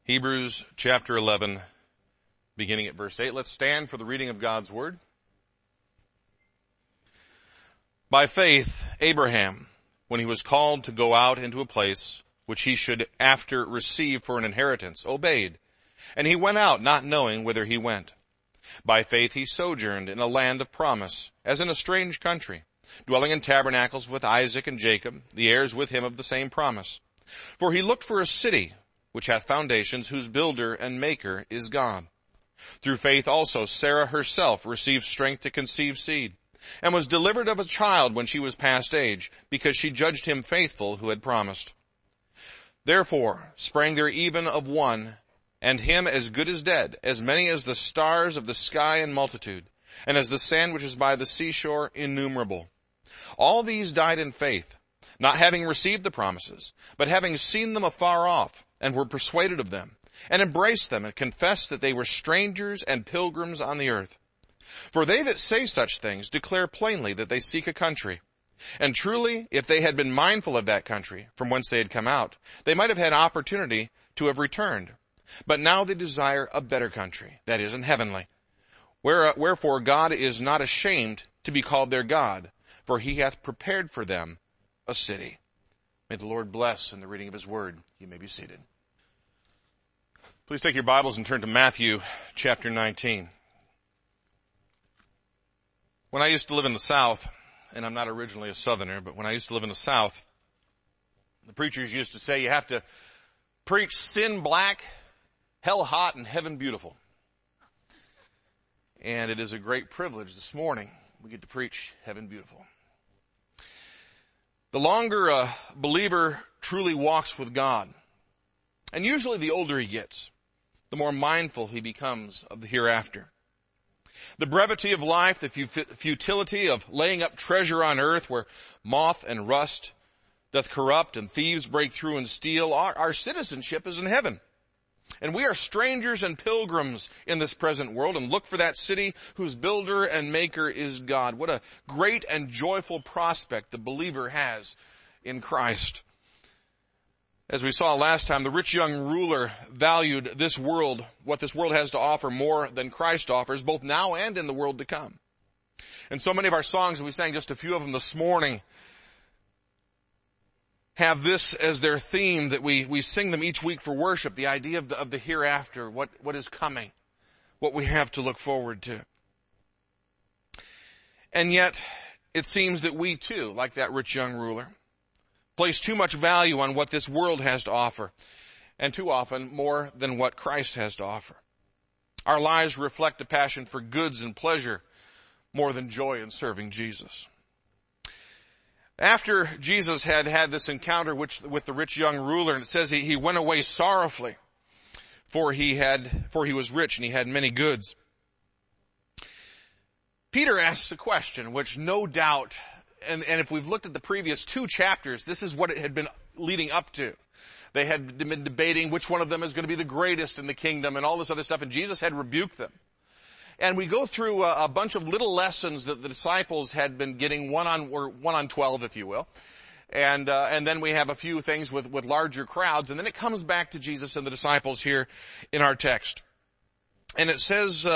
Hebrews chapter 11, beginning at verse 8. Let's stand for the reading of God's word. By faith, Abraham, when he was called to go out into a place which he should after receive for an inheritance, obeyed. And he went out, not knowing whither he went. By faith he sojourned in a land of promise, as in a strange country, dwelling in tabernacles with Isaac and Jacob, the heirs with him of the same promise. For he looked for a city which hath foundations, whose builder and maker is God. Through faith also Sarah herself received strength to conceive seed, and was delivered of a child when she was past age, because she judged him faithful who had promised. Therefore sprang there even of one, and him as good as dead, as many as the stars of the sky in multitude, and as the sand which is by the seashore innumerable. All these died in faith, not having received the promises, but having seen them afar off, and were persuaded of them, and embraced them, and confessed that they were strangers and pilgrims on the earth. For they that say such things declare plainly that they seek a country. And truly, if they had been mindful of that country, from whence they had come out, they might have had opportunity to have returned. But now they desire a better country, that is, an heavenly. Wherefore God is not ashamed to be called their God, for he hath prepared for them a city. May the Lord bless in the reading of his word. You may be seated. Please take your Bibles and turn to Matthew chapter 19. When I used to live in the South, and I'm not originally a Southerner, but when I used to live in the South, the preachers used to say you have to preach sin black, hell hot, and heaven beautiful. And it is a great privilege this morning we get to preach heaven beautiful. The longer a believer truly walks with God, and usually the older he gets, the more mindful he becomes of the hereafter. The brevity of life, the futility of laying up treasure on earth where moth and rust doth corrupt and thieves break through and steal, our citizenship is in heaven. And we are strangers and pilgrims in this present world and look for that city whose builder and maker is God. What a great and joyful prospect the believer has in Christ. As we saw last time, the rich young ruler valued this world, what this world has to offer, more than Christ offers, both now and in the world to come. And so many of our songs, and we sang just a few of them this morning, have this as their theme, that we sing them each week for worship, the idea of the hereafter, what is coming, what we have to look forward to. And yet, it seems that we too, like that rich young ruler, place too much value on what this world has to offer, and too often more than what Christ has to offer. Our lives reflect a passion for goods and pleasure more than joy in serving Jesus. After Jesus had this encounter with the rich young ruler, and it says he went away sorrowfully, for he was rich and he had many goods. Peter asks a question which no doubt, and if we've looked at the previous 2 chapters, this is what it had been leading up to. They had been debating which one of them is going to be the greatest in the kingdom and all this other stuff, and Jesus had rebuked them. And we go through a bunch of little lessons that the disciples had been getting, one on 12, if you will. And then we have a few things with larger crowds. And then it comes back to Jesus and the disciples here in our text. And it says,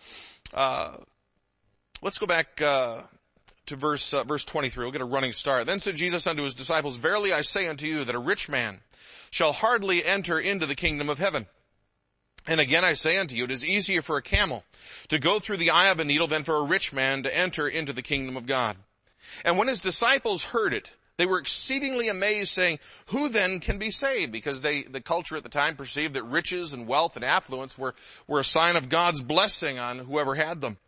let's go back, to verse 23. We'll get a running start. Then said Jesus unto his disciples, Verily I say unto you that a rich man shall hardly enter into the kingdom of heaven. And again I say unto you, it is easier for a camel to go through the eye of a needle than for a rich man to enter into the kingdom of God. And when his disciples heard it, they were exceedingly amazed, saying, Who then can be saved? Because the culture at the time perceived that riches and wealth and affluence were a sign of God's blessing on whoever had them.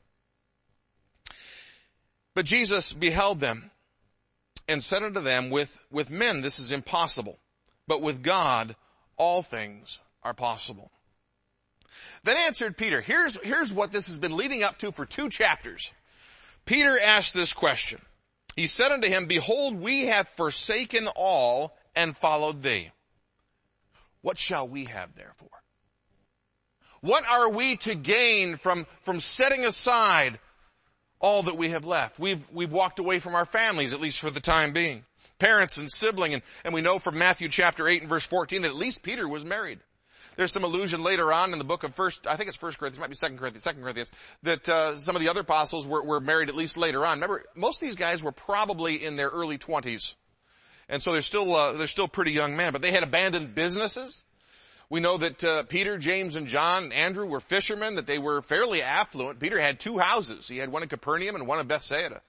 But Jesus beheld them and said unto them, With men this is impossible, but with God all things are possible. Then answered Peter. Here's what this has been leading up to for 2 chapters. Peter asked this question. He said unto him, Behold, we have forsaken all and followed thee. What shall we have therefore? What are we to gain from setting aside all that we have left? We've walked away from our families, at least for the time being. Parents and sibling, and we know from Matthew chapter 8 and verse 14 that at least Peter was married. There's some allusion later on in the book of First Corinthians, might be Second Corinthians, that some of the other apostles were married at least later on. Remember, most of these guys were probably in their early 20s. And so they're still pretty young men, but they had abandoned businesses. We know that Peter, James, and John, and Andrew were fishermen, that they were fairly affluent. Peter had 2 houses. He had one in Capernaum and one in Bethsaida.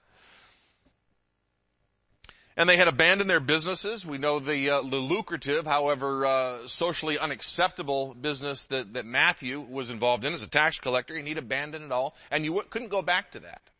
And they had abandoned their businesses. We know the lucrative, however, socially unacceptable business that Matthew was involved in as a tax collector, and he'd abandoned it all, and you couldn't go back to that.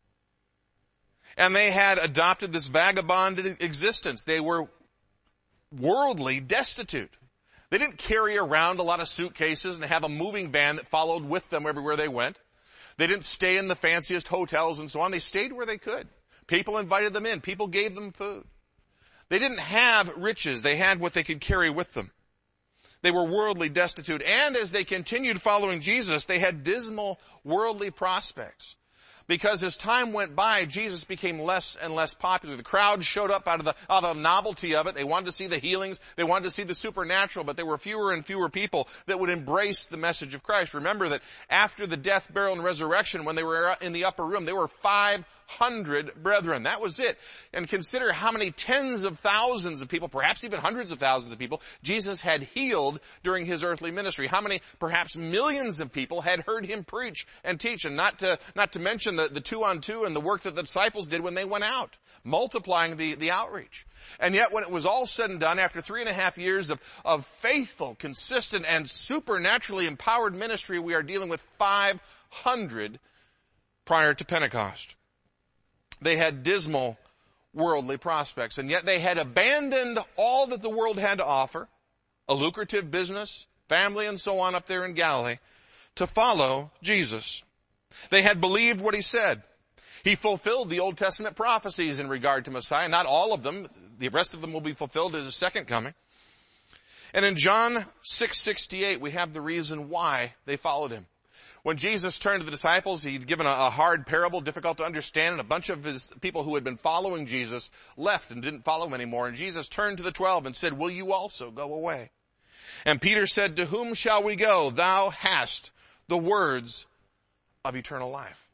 And they had adopted this vagabond existence. They were worldly destitute. They didn't carry around a lot of suitcases and have a moving van that followed with them everywhere they went. They didn't stay in the fanciest hotels and so on. They stayed where they could. People invited them in. People gave them food. They didn't have riches. They had what they could carry with them. They were worldly destitute. And as they continued following Jesus, they had dismal worldly prospects. Because as time went by, Jesus became less and less popular. The crowd showed up out of the novelty of it. They wanted to see the healings. They wanted to see the supernatural, but there were fewer and fewer people that would embrace the message of Christ. Remember that after the death, burial, and resurrection, when they were in the upper room, there were 500 brethren. That was it. And consider how many tens of thousands of people, perhaps even hundreds of thousands of people, Jesus had healed during his earthly ministry. How many, perhaps millions of people had heard him preach and teach, and not to mention the 2-on-2 and the work that the disciples did when they went out, multiplying the outreach. And yet when it was all said and done, after 3.5 years of faithful, consistent, and supernaturally empowered ministry, we are dealing with 500 prior to Pentecost. They had dismal worldly prospects, and yet they had abandoned all that the world had to offer, a lucrative business, family, and so on up there in Galilee, to follow Jesus. They had believed what he said. He fulfilled the Old Testament prophecies in regard to Messiah. Not all of them. The rest of them will be fulfilled at his second coming. And in John 6:68, we have the reason why they followed him. When Jesus turned to the disciples, he'd given a hard parable, difficult to understand, and a bunch of his people who had been following Jesus left and didn't follow him anymore. And Jesus turned to the 12 and said, "Will you also go away?" And Peter said, "To whom shall we go? Thou hast the words of eternal life."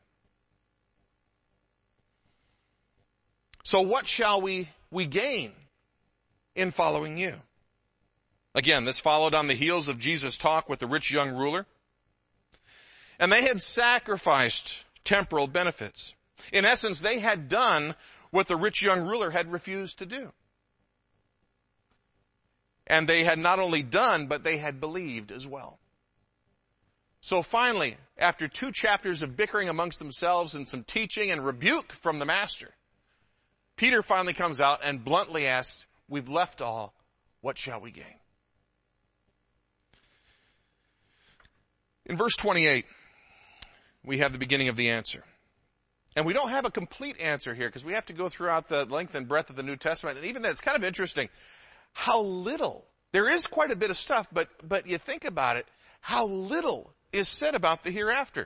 So what shall we gain in following you? Again, this followed on the heels of Jesus' talk with the rich young ruler. And they had sacrificed temporal benefits. In essence, they had done what the rich young ruler had refused to do. And they had not only done, but they had believed as well. So finally, after 2 chapters of bickering amongst themselves and some teaching and rebuke from the master, Peter finally comes out and bluntly asks, "We've left all. What shall we gain?" In verse 28, we have the beginning of the answer. And we don't have a complete answer here because we have to go throughout the length and breadth of the New Testament. And even then, it's kind of interesting how little, there is quite a bit of stuff, but you think about it, how little is said about the hereafter.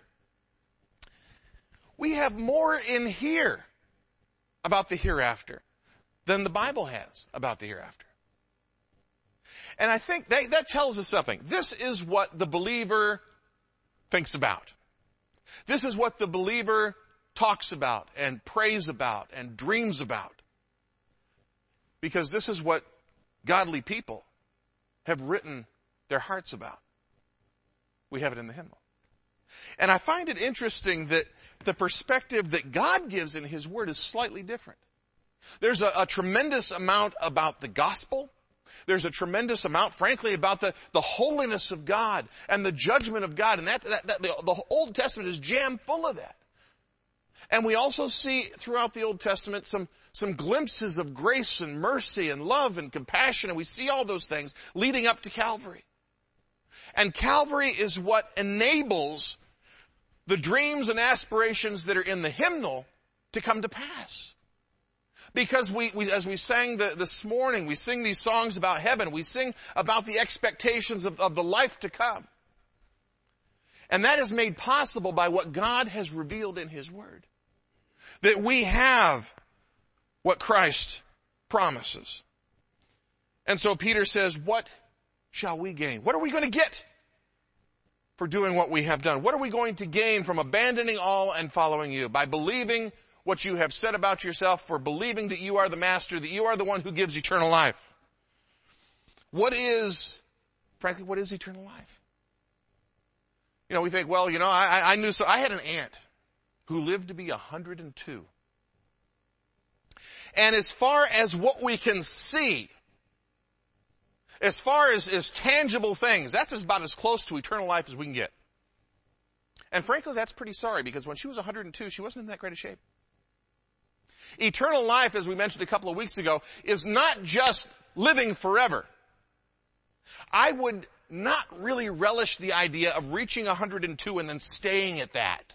We have more in here about the hereafter than the Bible has about the hereafter. And I think that tells us something. This is what the believer thinks about. This is what the believer talks about and prays about and dreams about. Because this is what godly people have written their hearts about. We have it in the hymnal. And I find it interesting that the perspective that God gives in his word is slightly different. There's a tremendous amount about the gospel. There's a tremendous amount, frankly, about the holiness of God and the judgment of God. And the Old Testament is jam full of that. And we also see throughout the Old Testament some glimpses of grace and mercy and love and compassion. And we see all those things leading up to Calvary. And Calvary is what enables the dreams and aspirations that are in the hymnal to come to pass. Because we as we sang this morning, we sing these songs about heaven. We sing about the expectations of the life to come. And that is made possible by what God has revealed in his word. That we have what Christ promises. And so Peter says, what shall we gain? What are we going to get for doing what we have done? What are we going to gain from abandoning all and following you? By believing what you have said about yourself, for believing that you are the master, that you are the one who gives eternal life. Frankly, what is eternal life? We think, well, I knew I had an aunt who lived to be 102. And as far as what we can see, as far as tangible things, that's about as close to eternal life as we can get. And frankly, that's pretty sorry, because when she was 102, she wasn't in that great a shape. Eternal life, as we mentioned a couple of weeks ago, is not just living forever. I would not really relish the idea of reaching 102 and then staying at that,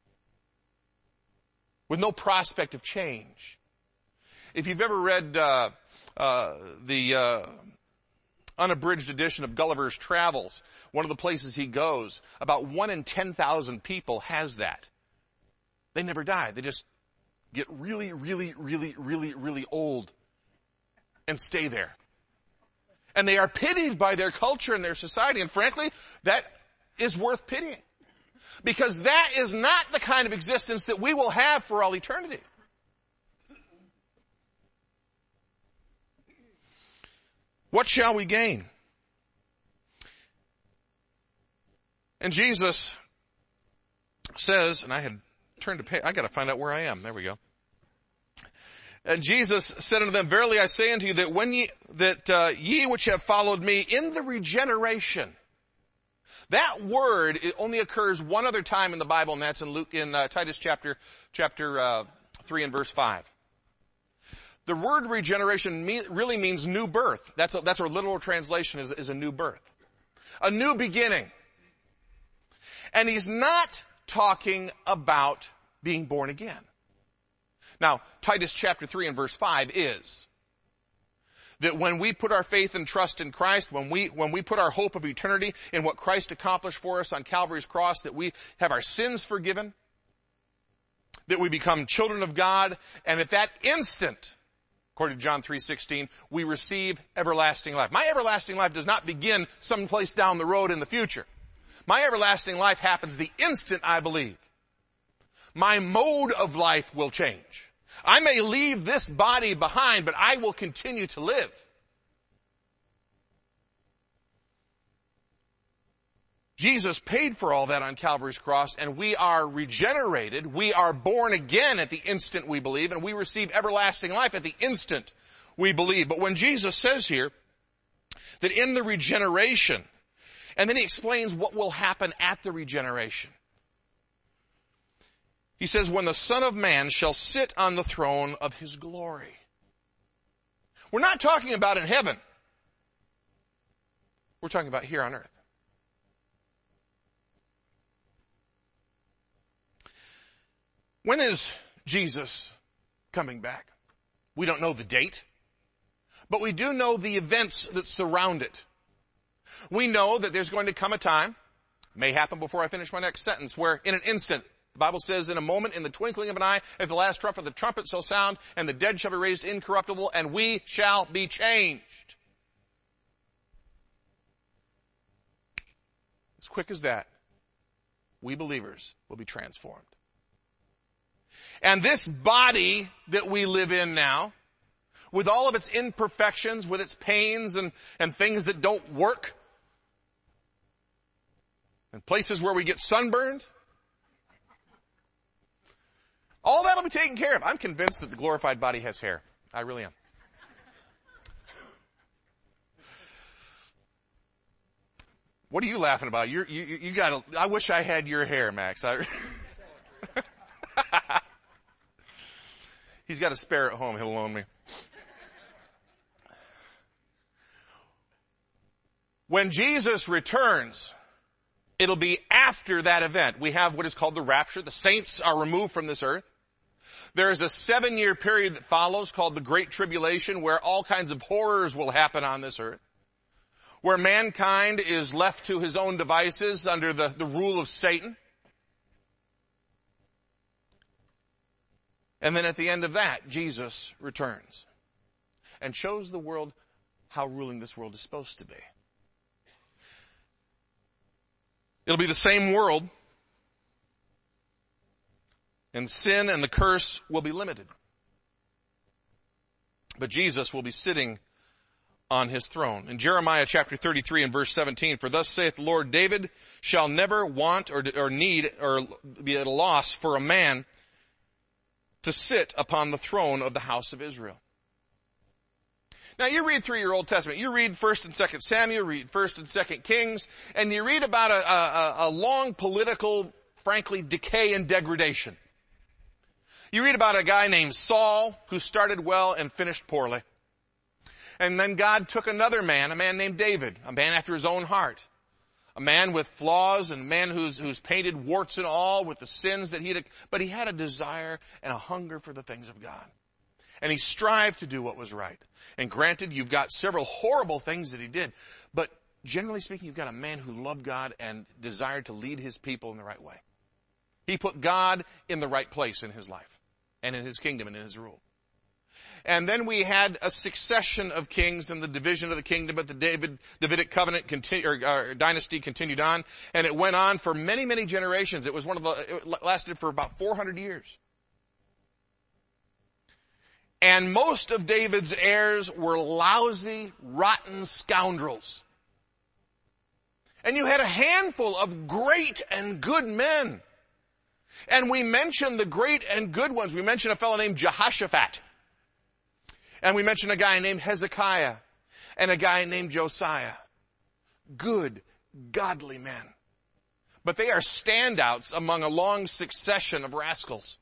with no prospect of change. If you've ever read the unabridged edition of Gulliver's Travels, one of the places he goes, about 1 in 10,000 people has that. They never die. They just get really, really, really, really, really old and stay there. And they are pitied by their culture and their society. And frankly, that is worth pitying, because that is not the kind of existence that we will have for all eternity. What shall we gain? And Jesus says, and I had turned to pay, I gotta find out where I am. There we go. And Jesus said unto them, verily I say unto you that ye which have followed me in the regeneration. That word, it only occurs one other time in the Bible, and that's in Titus chapter 3 and verse 5. The word regeneration really means new birth. That's our literal translation, is a new birth. A new beginning. And he's not talking about being born again. Now, Titus chapter 3 and verse 5 is that when we put our faith and trust in Christ, when we put our hope of eternity in what Christ accomplished for us on Calvary's cross, that we have our sins forgiven, that we become children of God, and at that instant, according to John 3:16, we receive everlasting life. My everlasting life does not begin someplace down the road in the future. My everlasting life happens the instant I believe. My mode of life will change. I may leave this body behind, but I will continue to live. Jesus paid for all that on Calvary's cross, and we are regenerated. We are born again at the instant we believe, and we receive everlasting life at the instant we believe. But when Jesus says here that in the regeneration, and then he explains what will happen at the regeneration. He says, when the Son of Man shall sit on the throne of his glory. We're not talking about in heaven. We're talking about here on earth. When is Jesus coming back? We don't know the date, but we do know the events that surround it. We know that there's going to come a time, may happen before I finish my next sentence, where in an instant, the Bible says, in a moment, in the twinkling of an eye, at the last trump of the trumpet shall sound, and the dead shall be raised incorruptible, and we shall be changed. As quick as that, we believers will be transformed. And this body that we live in now, with all of its imperfections, with its pains and things that don't work, and places where we get sunburned, all that'll be taken care of. I'm convinced that the glorified body has hair. I really am. What are you laughing about? You got. I wish I had your hair, Max. He's got a spare at home. He'll loan me. When Jesus returns, it'll be after that event. We have what is called the rapture. The saints are removed from this earth. There is a 7-year period that follows called the Great Tribulation, where all kinds of horrors will happen on this earth, where mankind is left to his own devices under the rule of Satan. And then at the end of that, Jesus returns and shows the world how ruling this world is supposed to be. It'll be the same world, and sin and the curse will be limited. But Jesus will be sitting on his throne. In Jeremiah chapter 33 and verse 17, for thus saith the Lord, David shall never want or need or be at a loss for a man to sit upon the throne of the house of Israel. Now you read through your Old Testament, you read 1st and 2nd Samuel, read 1st and 2nd Kings, and you read about a long political, frankly, decay and degradation. You read about a guy named Saul who started well and finished poorly. And then God took another man, a man named David, a man after his own heart. A man with flaws and a man who's painted warts and all with the sins that but he had a desire and a hunger for the things of God. And he strived to do what was right. And granted, you've got several horrible things that he did, but generally speaking, you've got a man who loved God and desired to lead his people in the right way. He put God in the right place in his life and in his kingdom and in his rule. And then we had a succession of kings and the division of the kingdom, but the Davidic covenant dynasty continued on, and it went on for many, many generations. It lasted for about 400 years. And most of David's heirs were lousy, rotten scoundrels. And you had a handful of great and good men. And we mentioned the great and good ones. We mentioned a fellow named Jehoshaphat. And we mentioned a guy named Hezekiah and a guy named Josiah. Good, godly men. But they are standouts among a long succession of rascals.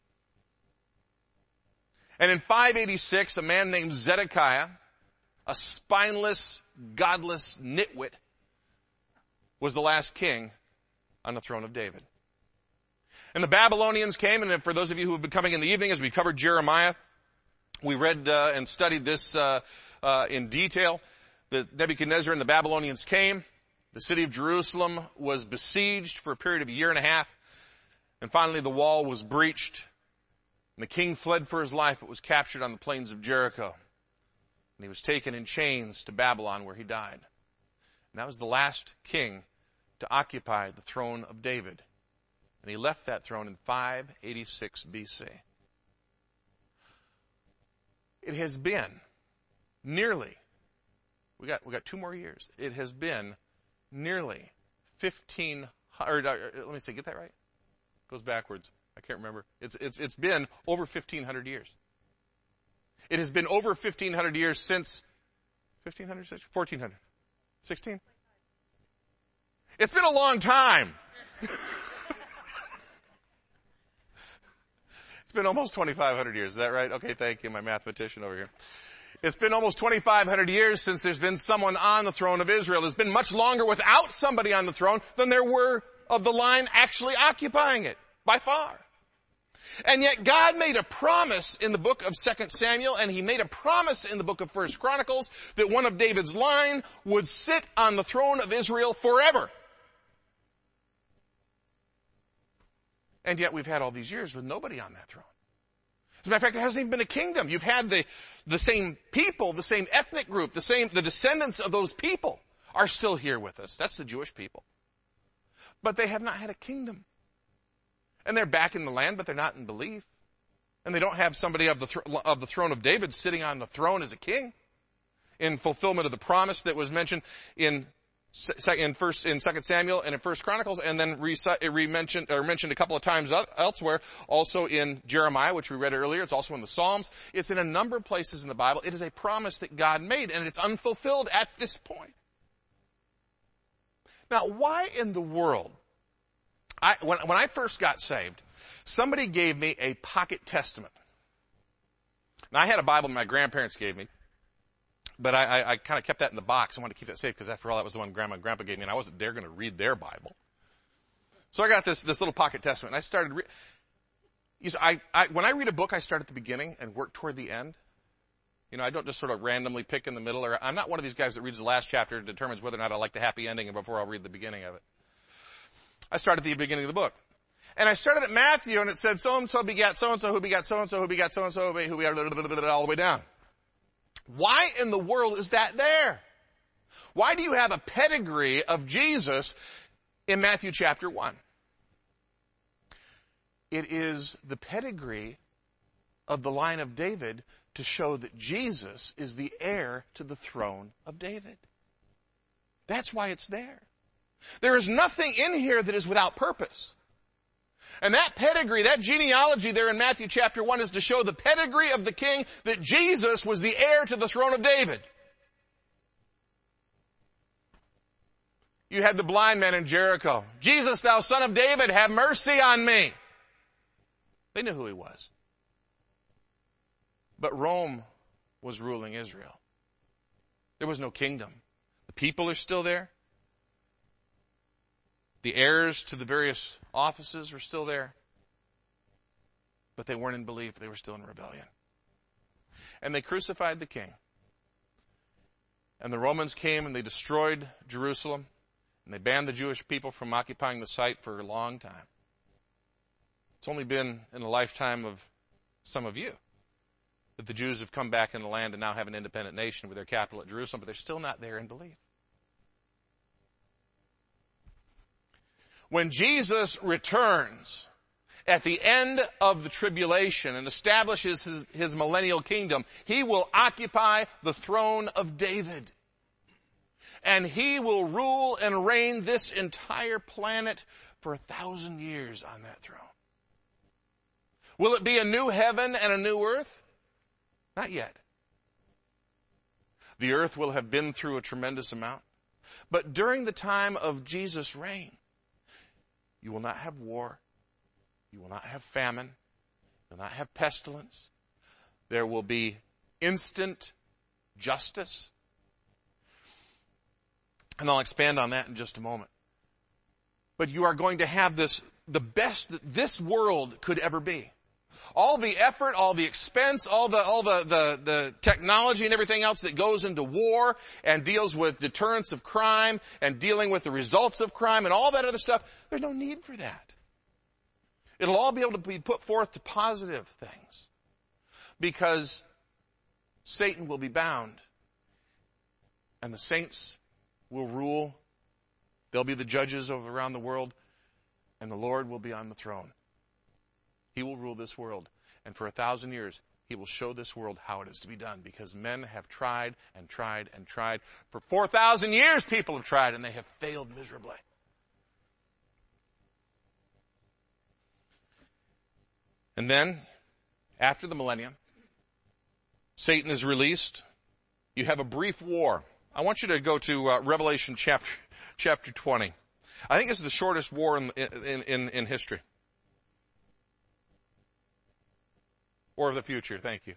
And in 586, a man named Zedekiah, a spineless, godless nitwit, was the last king on the throne of David. And the Babylonians came, and for those of you who have been coming in the evening as we covered Jeremiah, we read and studied this in detail. The Nebuchadnezzar and the Babylonians came. The city of Jerusalem was besieged for a period of a year and a half. And finally the wall was breached. And the king fled for his life, but was captured on the plains of Jericho. And he was taken in chains to Babylon, where he died. And that was the last king to occupy the throne of David. And he left that throne in 586 BC. It has been nearly, we got 2 more years. It has been nearly 1,500, let me see, get that right? Goes backwards. I can't remember. It's been over 1,500 years. It has been over 1,500 years since 1,500, 1,400, 16? It's been a long time. It's been almost 2,500 years. Is that right? Okay, thank you, my mathematician over here. It's been almost 2,500 years since there's been someone on the throne of Israel. It's been much longer without somebody on the throne than there were of the line actually occupying it, by far. And yet God made a promise in the book of 2 Samuel, and he made a promise in the book of 1 Chronicles that one of David's line would sit on the throne of Israel forever. And yet we've had all these years with nobody on that throne. As a matter of fact, there hasn't even been a kingdom. You've had the same people, the same ethnic group, the descendants of those people are still here with us. That's the Jewish people. But they have not had a kingdom. And they're back in the land, but they're not in belief. And they don't have somebody of the throne of David sitting on the throne as a king in fulfillment of the promise that was mentioned in 2 Samuel and in 1 Chronicles, and then mentioned a couple of times elsewhere, also in Jeremiah, which we read earlier. It's also in the Psalms. It's in a number of places in the Bible. It is a promise that God made, and it's unfulfilled at this point. Now, why in the world? When I first got saved, somebody gave me a pocket testament. Now, I had a Bible my grandparents gave me, but I kind of kept that in the box. I wanted to keep that safe because after all, that was the one Grandma and Grandpa gave me, and I wasn't there going to read their Bible. So I got this little pocket testament, and I started when I read a book, I start at the beginning and work toward the end. You know, I don't just sort of randomly pick in the middle, or I'm not one of these guys that reads the last chapter and determines whether or not I like the happy ending before I'll read the beginning of it. I started at the beginning of the book. And I started at Matthew, and it said, so-and-so begat so-and-so, who begat so-and-so, who begat so-and-so, who begat all the way down. Why in the world is that there? Why do you have a pedigree of Jesus in Matthew chapter 1. It is the pedigree of the line of David to show that Jesus is the heir to the throne of David. That's why it's there. There is nothing in here that is without purpose. And that pedigree, that genealogy there in Matthew chapter 1 is to show the pedigree of the king, that Jesus was the heir to the throne of David. You had the blind man in Jericho. Jesus, thou son of David, have mercy on me. They knew who he was. But Rome was ruling Israel. There was no kingdom. The people are still there. The heirs to the various offices were still there. But they weren't in belief. They were still in rebellion. And they crucified the king. And the Romans came and they destroyed Jerusalem. And they banned the Jewish people from occupying the site for a long time. It's only been in the lifetime of some of you that the Jews have come back in the land and now have an independent nation with their capital at Jerusalem, but they're still not there in belief. When Jesus returns at the end of the tribulation and establishes his millennial kingdom, he will occupy the throne of David. And he will rule and reign this entire planet for 1,000 years on that throne. Will it be a new heaven and a new earth? Not yet. The earth will have been through a tremendous amount. But during the time of Jesus' reign, you will not have war. You will not have famine. You will not have pestilence. There will be instant justice. And I'll expand on that in just a moment. But you are going to have this, the best that this world could ever be. All the effort, all the expense, all the technology and everything else that goes into war and deals with deterrence of crime and dealing with the results of crime and all that other stuff, there's no need for that. It'll all be able to be put forth to positive things. Because Satan will be bound and the saints will rule. They'll be the judges around the world and the Lord will be on the throne. He will rule this world. And for 1,000 years, he will show this world how it is to be done. Because men have tried and tried and tried. For 4,000 years, people have tried and they have failed miserably. And then, after the millennium, Satan is released. You have a brief war. I want you to go to Revelation chapter 20. I think this is the shortest war in history. Or of the future, thank you.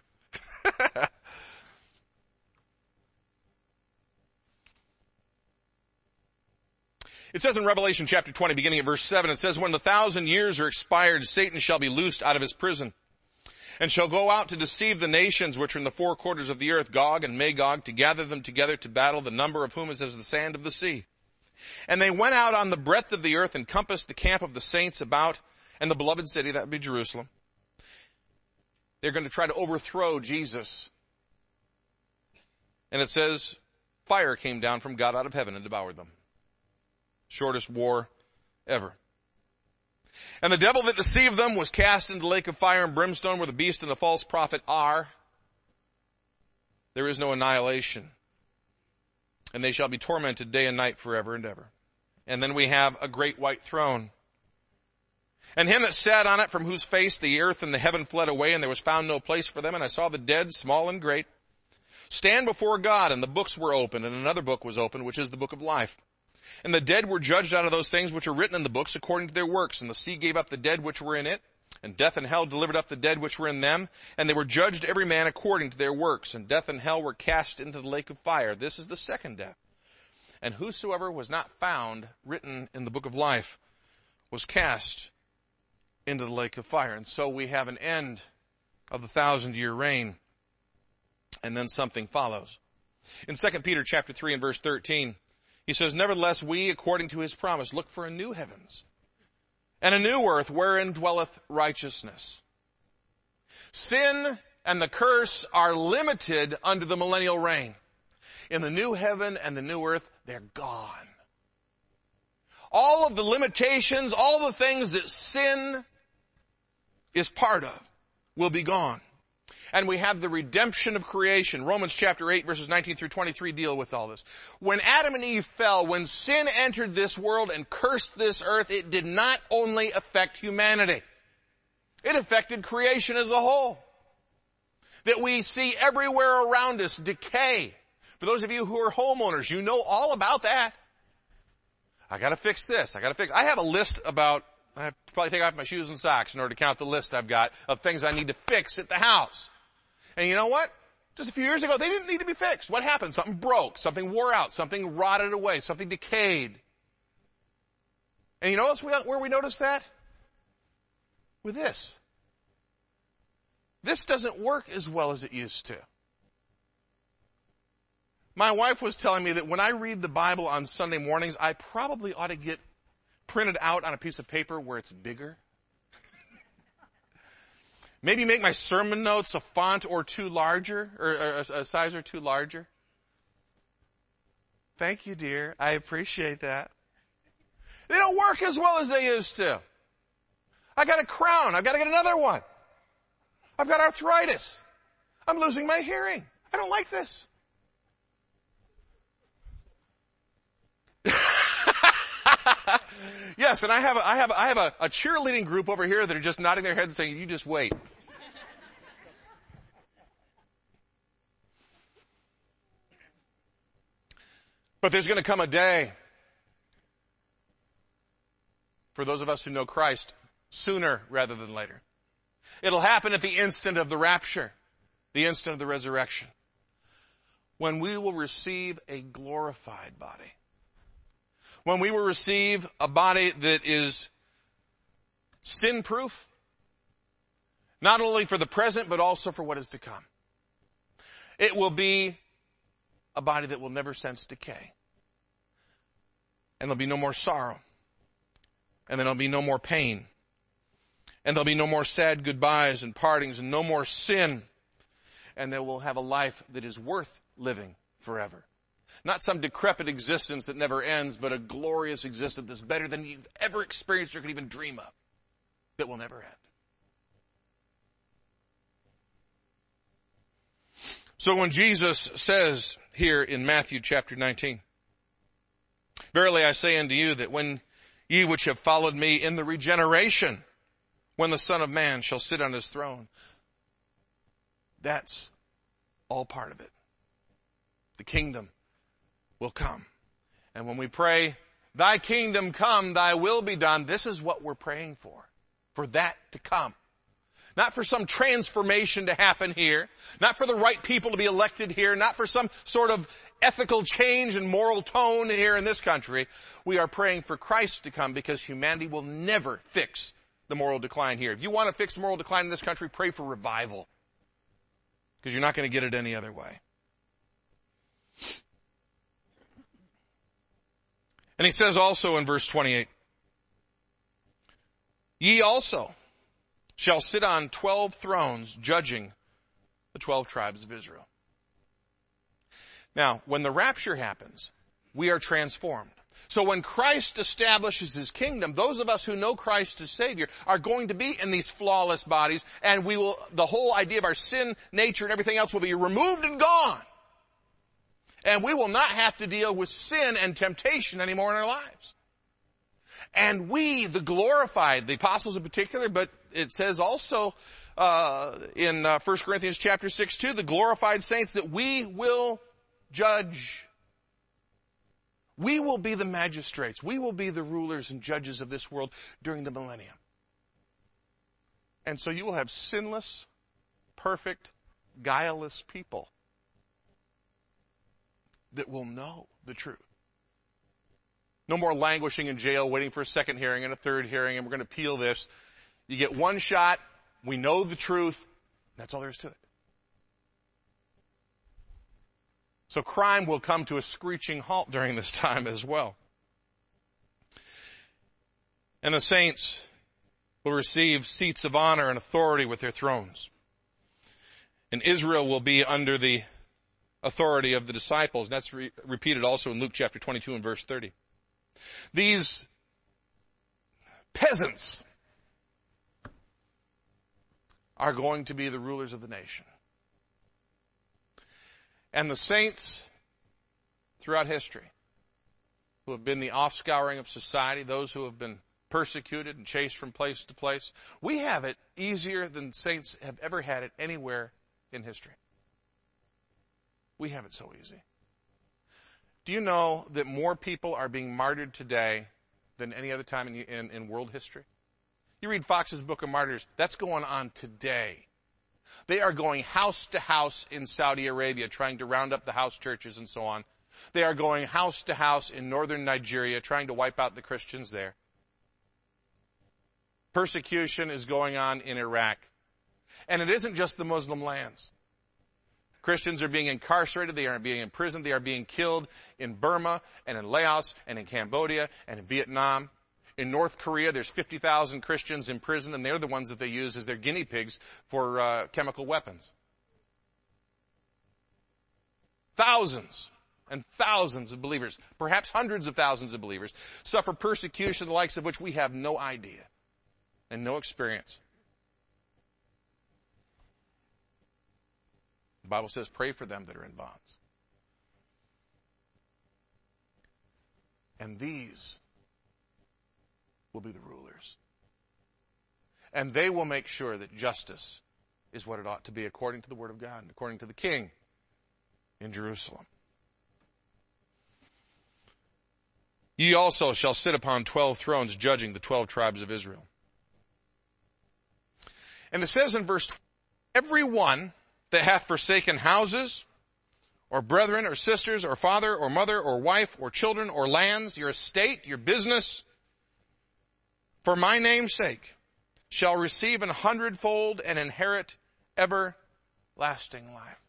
It says in Revelation chapter 20, beginning at verse 7, it says, when the 1,000 years are expired, Satan shall be loosed out of his prison, and shall go out to deceive the nations which are in the four quarters of the earth, Gog and Magog, to gather them together to battle, the number of whom is as the sand of the sea. And they went out on the breadth of the earth and compassed the camp of the saints about, and the beloved city, that would be Jerusalem. They're going to try to overthrow Jesus. And it says, fire came down from God out of heaven and devoured them. Shortest war ever. And the devil that deceived them was cast into the lake of fire and brimstone where the beast and the false prophet are. There is no annihilation. And they shall be tormented day and night forever and ever. And then we have a great white throne. And him that sat on it, from whose face the earth and the heaven fled away, and there was found no place for them. And I saw the dead, small and great, stand before God, and the books were opened, and another book was opened, which is the book of life. And the dead were judged out of those things which are written in the books according to their works. And the sea gave up the dead which were in it, and death and hell delivered up the dead which were in them, and they were judged every man according to their works. And death and hell were cast into the lake of fire. This is the second death. And whosoever was not found written in the book of life was cast into the lake of fire. And so we have an end of the 1,000-year reign. And then something follows. In 2 Peter chapter 3 and verse 13, he says, nevertheless we, according to his promise, look for a new heavens and a new earth wherein dwelleth righteousness. Sin and the curse are limited under the millennial reign. In the new heaven and the new earth, they're gone. all of the limitations, all the things that sin is part of will be gone. And we have the redemption of creation. Romans chapter 8 verses 19 through 23 deal with all this. When Adam and Eve fell, when sin entered this world and cursed this earth, it did not only affect humanity. It affected creation as a whole. That we see everywhere around us decay. For those of you who are homeowners, you know all about that. I gotta fix this. I have a list about, I have to probably take off my shoes and socks in order to count the list I've got of things I need to fix at the house. And you know what? Just a few years ago, they didn't need to be fixed. What happened? Something broke, something wore out, something rotted away, something decayed. And you know where we noticed that? With this. This doesn't work as well as it used to. My wife was telling me that when I read the Bible on Sunday mornings, I probably ought to get printed out on a piece of paper where it's bigger. Maybe make my sermon notes a font or two larger, or a size or two larger. Thank you, dear. I appreciate that. They don't work as well as they used to. I got a crown. I've got to get another one. I've got arthritis. I'm losing my hearing. I don't like this. Yes, and I have a cheerleading group over here that are just nodding their heads saying, you just wait. But there's going to come a day for those of us who know Christ sooner rather than later. It'll happen at the instant of the rapture, the instant of the resurrection, when we will receive a glorified body. When we will receive a body that is sin-proof, not only for the present, but also for what is to come. It will be a body that will never sense decay. And there'll be no more sorrow. And then there'll be no more pain. And there'll be no more sad goodbyes and partings and no more sin. And they will have a life that is worth living forever. Not some decrepit existence that never ends, but a glorious existence that's better than you've ever experienced or could even dream of, that will never end. So when Jesus says here in Matthew chapter 19, verily I say unto you that when ye which have followed me in the regeneration, when the Son of Man shall sit on his throne, that's all part of it. The kingdom will come. And when we pray, thy kingdom come, thy will be done, this is what we're praying for that to come. Not for some transformation to happen here, not for the right people to be elected here, not for some sort of ethical change and moral tone here in this country. We are praying for Christ to come because humanity will never fix the moral decline here. If you want to fix the moral decline in this country, pray for revival, because you're not going to get it any other way. And he says also in verse 28, ye also shall sit on 12 thrones, judging the 12 tribes of Israel. Now, when the rapture happens, we are transformed. So when Christ establishes his kingdom, those of us who know Christ as Savior are going to be in these flawless bodies, and the whole idea of our sin nature and everything else will be removed and gone. And we will not have to deal with sin and temptation anymore in our lives. And we, the glorified, the apostles in particular, but it says also in 1 Corinthians chapter 6:2, the glorified saints, that we will judge. We will be the magistrates. We will be the rulers and judges of this world during the millennium. And so you will have sinless, perfect, guileless people that will know the truth. No more languishing in jail, waiting for a second hearing and a third hearing, and we're going to appeal this. You get one shot, we know the truth, that's all there is to it. So crime will come to a screeching halt during this time as well. And the saints will receive seats of honor and authority with their thrones. And Israel will be under the authority of the disciples. And that's repeated also in Luke chapter 22 and verse 30. These peasants are going to be the rulers of the nation. And the saints throughout history who have been the offscouring of society, those who have been persecuted and chased from place to place, we have it easier than saints have ever had it anywhere in history. We have it so easy. Do you know that more people are being martyred today than any other time in world history? You read Fox's Book of Martyrs, that's going on today. They are going house to house in Saudi Arabia, trying to round up the house churches and so on. They are going house to house in northern Nigeria, trying to wipe out the Christians there. Persecution is going on in Iraq. And it isn't just the Muslim lands. Christians are being incarcerated, they are being imprisoned, they are being killed in Burma and in Laos and in Cambodia and in Vietnam. In North Korea, there's 50,000 Christians in prison, and they're the ones that they use as their guinea pigs for chemical weapons. Thousands and thousands of believers, perhaps hundreds of thousands of believers, suffer persecution the likes of which we have no idea and no experience. The Bible says, pray for them that are in bonds. And these will be the rulers. And they will make sure that justice is what it ought to be according to the Word of God and according to the King in Jerusalem. Ye also shall sit upon 12 thrones, judging the 12 tribes of Israel. And it says in verse 20, every one that hath forsaken houses, or brethren, or sisters, or father, or mother, or wife, or children, or lands, your estate, your business, for my name's sake, shall receive 100-fold and inherit everlasting life.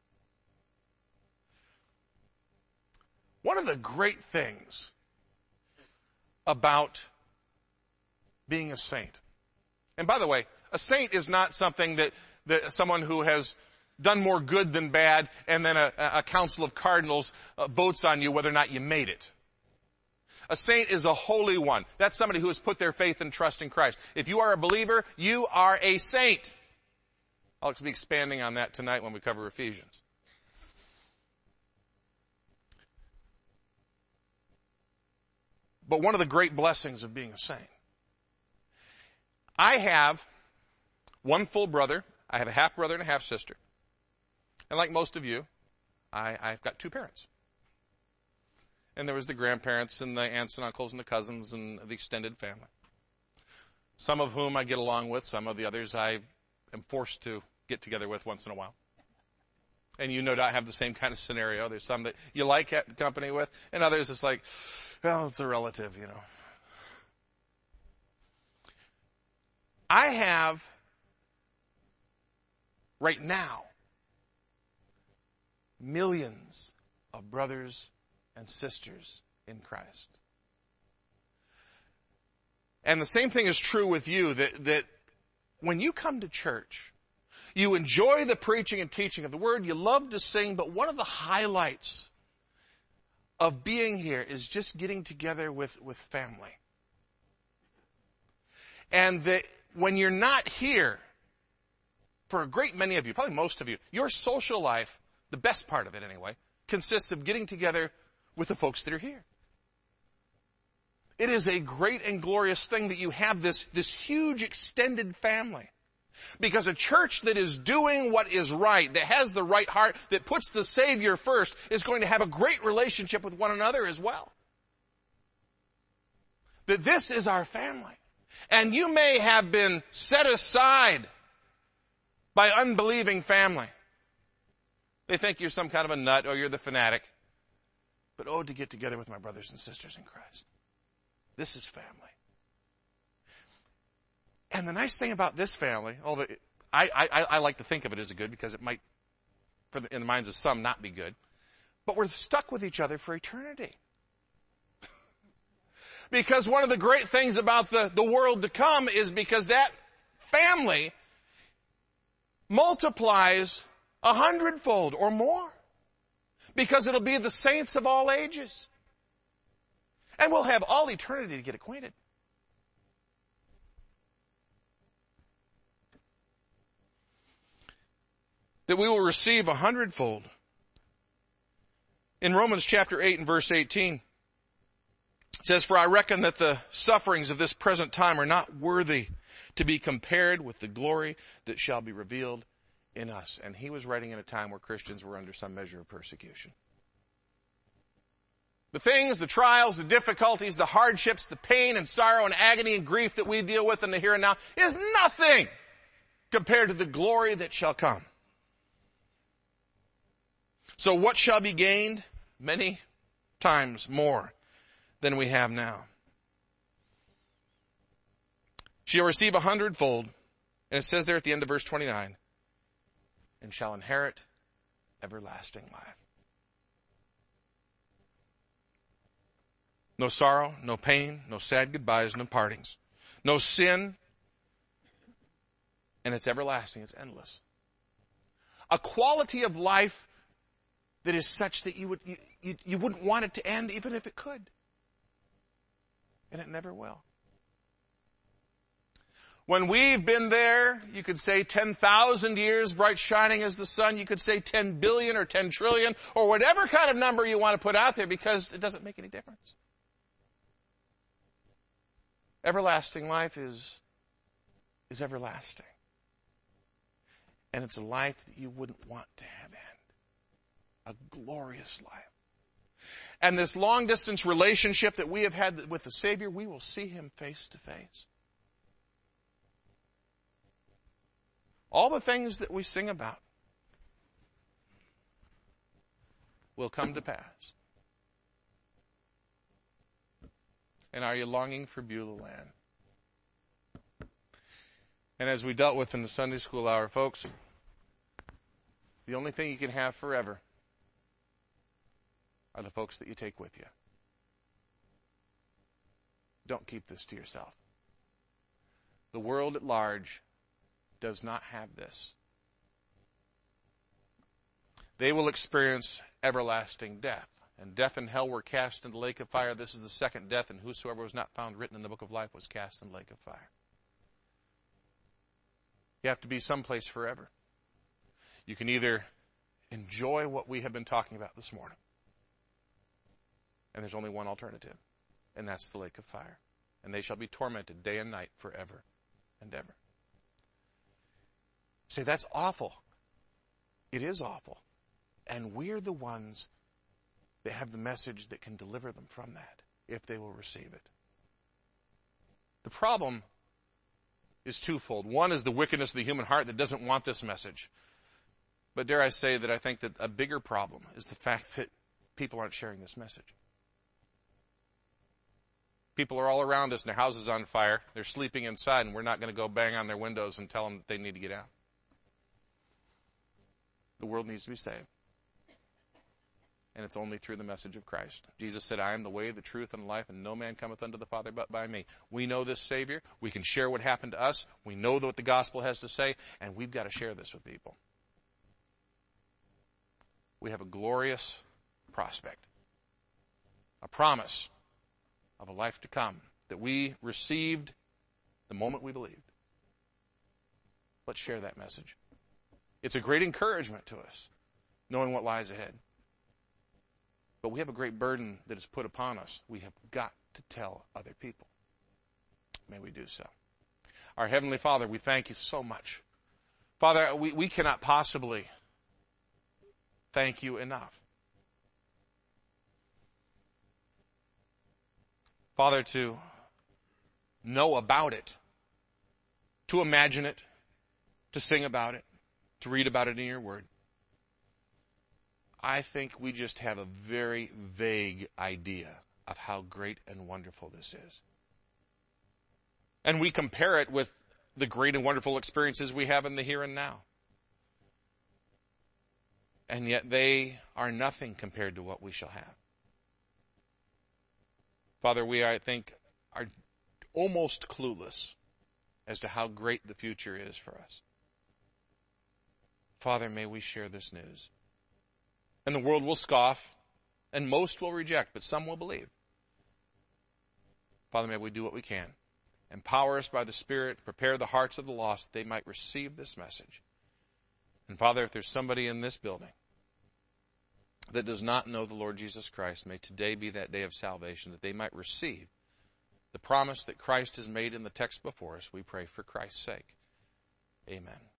One of the great things about being a saint, and by the way, a saint is not something that someone who has done more good than bad, and then a council of cardinals votes on you whether or not you made it. A saint is a holy one. That's somebody who has put their faith and trust in Christ. If you are a believer, you are a saint. I'll be expanding on that tonight when we cover Ephesians. But one of the great blessings of being a saint, I have one full brother, I have a half brother and a half sister. And like most of you, I've got two parents. And there was the grandparents and the aunts and uncles and the cousins and the extended family. Some of whom I get along with, some of the others I am forced to get together with once in a while. And you no doubt have the same kind of scenario. There's some that you like company with, and others it's like, well, it's a relative, you know. I have, right now, millions of brothers and sisters in Christ. And the same thing is true with you, that when you come to church, you enjoy the preaching and teaching of the Word, you love to sing, but one of the highlights of being here is just getting together with family. And that when you're not here, for a great many of you, probably most of you, your social life, the best part of it anyway, consists of getting together with the folks that are here. It is a great and glorious thing that you have this huge extended family. Because a church that is doing what is right, that has the right heart, that puts the Savior first, is going to have a great relationship with one another as well. That this is our family. And you may have been set aside by unbelieving family. They think you're some kind of a nut or you're the fanatic. But to get together with my brothers and sisters in Christ. This is family. And the nice thing about this family, although I like to think of it as a good because it might, in the minds of some, not be good. But we're stuck with each other for eternity. Because one of the great things about the world to come is because that family multiplies 100-fold or more. Because it'll be the saints of all ages. And we'll have all eternity to get acquainted. that we will receive 100-fold. In Romans chapter 8 and verse 18, it says, "For I reckon that the sufferings of this present time are not worthy to be compared with the glory that shall be revealed in us." And he was writing in a time where Christians were under some measure of persecution. The things, the trials, the difficulties, the hardships, the pain and sorrow and agony and grief that we deal with in the here and now is nothing compared to the glory that shall come. So what shall be gained? Many times more than we have now. She'll receive 100-fold, and it says there at the end of verse 29, and shall inherit everlasting life. No sorrow, no pain, no sad goodbyes, no partings, no sin, and it's everlasting, it's endless. A quality of life that is such that you wouldn't want it to end even if it could. And it never will. When we've been there, you could say 10,000 years bright shining as the sun. You could say 10 billion or 10 trillion or whatever kind of number you want to put out there, because it doesn't make any difference. Everlasting life is everlasting. And it's a life that you wouldn't want to have end. A glorious life. And this long distance relationship that we have had with the Savior, we will see Him face to face. All the things that we sing about will come to pass. And are you longing for Beulah land? And as we dealt with in the Sunday school hour, folks, the only thing you can have forever are the folks that you take with you. Don't keep this to yourself. The world at large does not have this. They will experience everlasting death. And death and hell were cast into the lake of fire. This is the second death, and whosoever was not found written in the book of life was cast in the lake of fire. You have to be someplace forever. You can either enjoy what we have been talking about this morning, and there's only one alternative, and that's the lake of fire. And they shall be tormented day and night forever and ever. Say, that's awful. It is awful. And we're the ones that have the message that can deliver them from that, if they will receive it. The problem is twofold. One is the wickedness of the human heart that doesn't want this message. But dare I say that I think that a bigger problem is the fact that people aren't sharing this message. People are all around us and their house is on fire. They're sleeping inside, and we're not going to go bang on their windows and tell them that they need to get out. The world needs to be saved. And it's only through the message of Christ. Jesus said, "I am the way, the truth, and the life, and no man cometh unto the Father but by me." We know this Savior. We can share what happened to us. We know what the gospel has to say, and we've got to share this with people. We have a glorious prospect, a promise of a life to come that we received the moment we believed. Let's share that message. It's a great encouragement to us, knowing what lies ahead. But we have a great burden that is put upon us. We have got to tell other people. May we do so. Our Heavenly Father, we thank you so much. Father, we cannot possibly thank you enough. Father, to know about it, to imagine it, to sing about it, to read about it in your word. I think we just have a very vague idea of how great and wonderful this is. And we compare it with the great and wonderful experiences we have in the here and now. And yet they are nothing compared to what we shall have. Father, we, I think, are almost clueless as to how great the future is for us. Father, may we share this news. And the world will scoff, and most will reject, but some will believe. Father, may we do what we can. Empower us by the Spirit, prepare the hearts of the lost that they might receive this message. And Father, if there's somebody in this building that does not know the Lord Jesus Christ, may today be that day of salvation, that they might receive the promise that Christ has made in the text before us. We pray for Christ's sake. Amen.